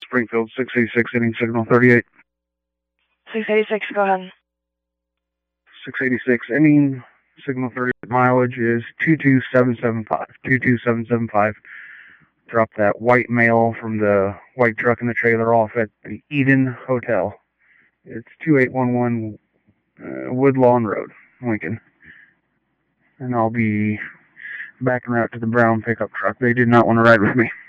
Springfield 686, ending signal 38. 686, go ahead. 686, ending signal 38. Mileage is 22775. 22775. Drop that white male from the white truck and the trailer off at the Eden Hotel. It's 2811 Woodlawn Road, Lincoln. And I'll be backing out to the brown pickup truck. They did not want to ride with me.